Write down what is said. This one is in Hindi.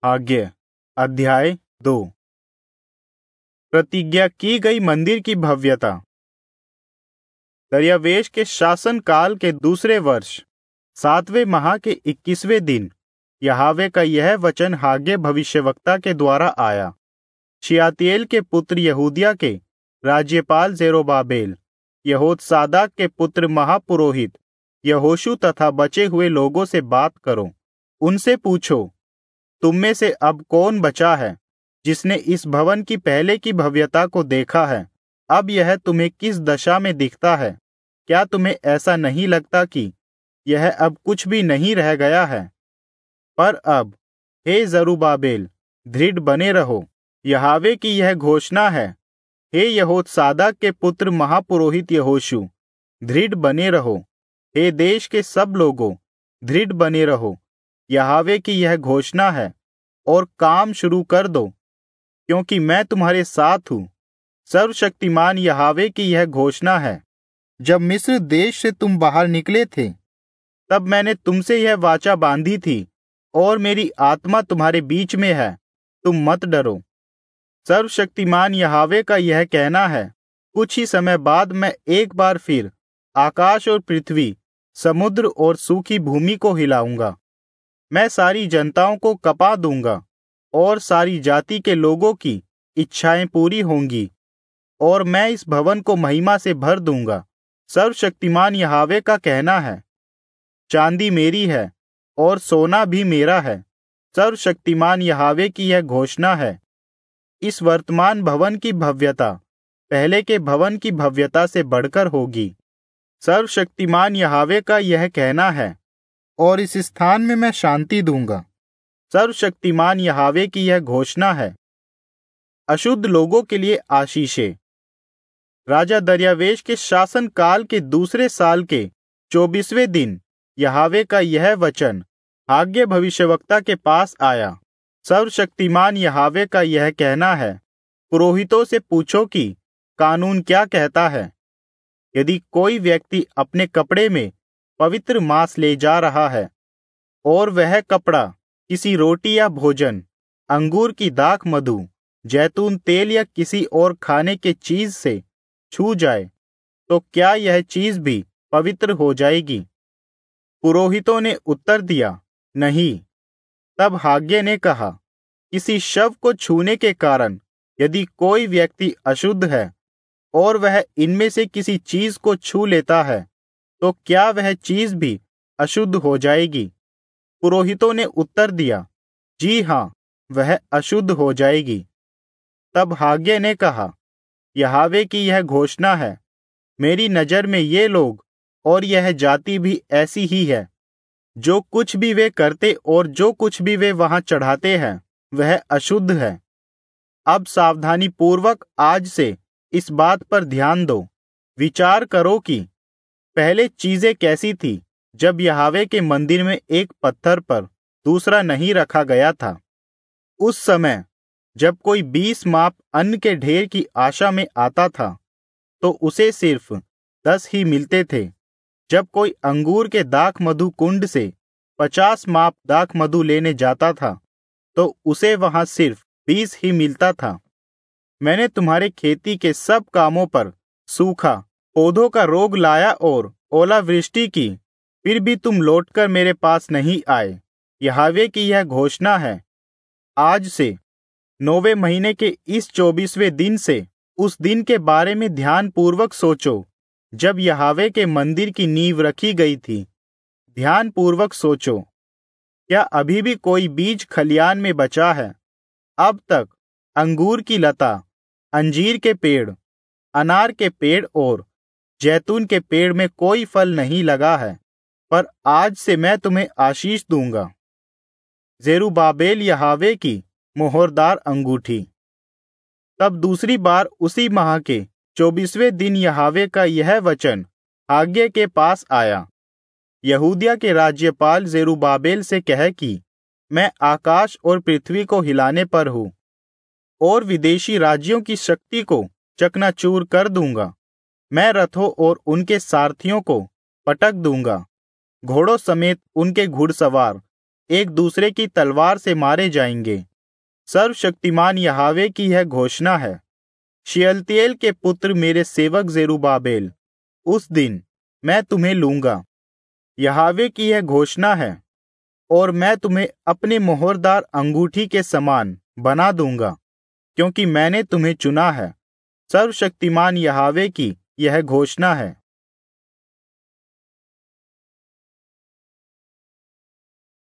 आज्ञा अध्याय 2। प्रतिज्ञा की गई मंदिर की भव्यता। दरियावेश के शासन काल के दूसरे वर्ष 7वें माह के 21वें दिन यहोवा का यह वचन हाग्गे भविष्यवक्ता के द्वारा आया। शियातिएल के पुत्र यहूदिया के राज्यपाल जेरुब्बाबेल, यहोत्सादाक के पुत्र महापुरोहित यहोशू तथा बचे हुए लोगों से बात करो। उनसे पूछो, तुम में से अब कौन बचा है जिसने इस भवन की पहले की भव्यता को देखा है? अब यह तुम्हें किस दशा में दिखता है? क्या तुम्हें ऐसा नहीं लगता कि यह अब कुछ भी नहीं रह गया है? पर अब हे जरुब्बाबेल, दृढ़ बने रहो। यहोवा की यह घोषणा है, हे यहोत्सादाक के पुत्र महापुरोहित यहोशू, दृढ़ बने रहो। हे देश के सब लोगों, दृढ़ बने रहो। यहोवा की यह घोषणा है और काम शुरू कर दो, क्योंकि मैं तुम्हारे साथ हूँ। सर्वशक्तिमान यहोवा की यह घोषणा है, जब मिस्र देश से तुम बाहर निकले थे, तब मैंने तुमसे यह वाचा बांधी थी और मेरी आत्मा तुम्हारे बीच में है। तुम मत डरो। सर्वशक्तिमान यहोवा का यह कहना है, कुछ ही समय बाद मैं एक बार फिर आकाश और पृथ्वी, समुद्र और सूखी भूमि को हिलाऊंगा। मैं सारी जनताओं को कपा दूंगा और सारी जाति के लोगों की इच्छाएं पूरी होंगी, और मैं इस भवन को महिमा से भर दूंगा। सर्वशक्तिमान यहोवा का कहना है, चांदी मेरी है और सोना भी मेरा है। सर्वशक्तिमान यहोवा की यह घोषणा है, इस वर्तमान भवन की भव्यता पहले के भवन की भव्यता से बढ़कर होगी। सर्वशक्तिमान यहोवा का यह कहना है, और इस स्थान में मैं शांति दूंगा। सर्वशक्तिमान यहोवा की यह घोषणा है, अशुद्ध लोगों के लिए आशीषें। राजा दरियावेश के शासन काल के दूसरे साल के 24वें दिन यहोवा का यह वचन हाग्गे भविष्यवक्ता के पास आया। सर्वशक्तिमान यहोवा का यह कहना है, पुरोहितों से पूछो कि कानून क्या कहता है। यदि कोई व्यक्ति अपने कपड़े में पवित्र मांस ले जा रहा है और वह कपड़ा किसी रोटी या भोजन, अंगूर की दाख मधु, जैतून तेल या किसी और खाने के चीज से छू जाए, तो क्या यह चीज भी पवित्र हो जाएगी? पुरोहितों ने उत्तर दिया, नहीं। तब हाग्गे ने कहा, किसी शव को छूने के कारण यदि कोई व्यक्ति अशुद्ध है और वह इनमें से किसी चीज को छू लेता है, तो क्या वह चीज भी अशुद्ध हो जाएगी? पुरोहितों ने उत्तर दिया, जी हाँ, वह अशुद्ध हो जाएगी। तब हाग्गे ने कहा, यहोवा की यह घोषणा है, मेरी नजर में ये लोग और यह जाति भी ऐसी ही है। जो कुछ भी वे करते और जो कुछ भी वे वहां चढ़ाते हैं, वह अशुद्ध है। अब सावधानी पूर्वक आज से इस बात पर ध्यान दो। विचार करो कि पहले चीजें कैसी थी, जब यहोवा के मंदिर में एक पत्थर पर दूसरा नहीं रखा गया था। उस समय जब कोई 20 माप अन्न के ढेर की आशा में आता था, तो उसे सिर्फ 10 ही मिलते थे। जब कोई अंगूर के दाख मधु कुंड से 50 माप दाख मधु लेने जाता था, तो उसे वहां सिर्फ 20 ही मिलता था। मैंने तुम्हारे खेती के सब कामों पर सूखा, पौधों का रोग लाया और ओलावृष्टि की, फिर भी तुम लौटकर मेरे पास नहीं आए। यहोवा की यह घोषणा है, आज से 9वें महीने के इस 24वें दिन से उस दिन के बारे में ध्यान पूर्वक सोचो, जब यहोवा के मंदिर की नींव रखी गई थी। ध्यान पूर्वक सोचो, क्या अभी भी कोई बीज खलियान में बचा है? अब तक अंगूर की लता, अंजीर के पेड़, अनार के पेड़ और जैतून के पेड़ में कोई फल नहीं लगा है, पर आज से मैं तुम्हें आशीष दूंगा। जेरुब्बाबेल यहोवा की मोहरदार अंगूठी। तब दूसरी बार उसी माह के 24वें दिन यहोवा का यह वचन हाग्गे के पास आया। यहूदिया के राज्यपाल जेरुब्बाबेल से कह कि मैं आकाश और पृथ्वी को हिलाने पर हूँ और विदेशी राज्यों की शक्ति को चकनाचूर कर दूंगा। मैं रथों और उनके सारथियों को पटक दूंगा, घोड़ों समेत उनके घुड़सवार एक दूसरे की तलवार से मारे जाएंगे। सर्वशक्तिमान यहोवा की यह घोषणा है, शियल्तीएल के पुत्र मेरे सेवक जेरुब्बाबेल, उस दिन मैं तुम्हें लूंगा। यहोवा की यह घोषणा है, और मैं तुम्हें अपने मोहरदार अंगूठी के समान बना दूंगा, क्योंकि मैंने तुम्हें चुना है। सर्वशक्तिमान यहोवा की यह घोषणा है।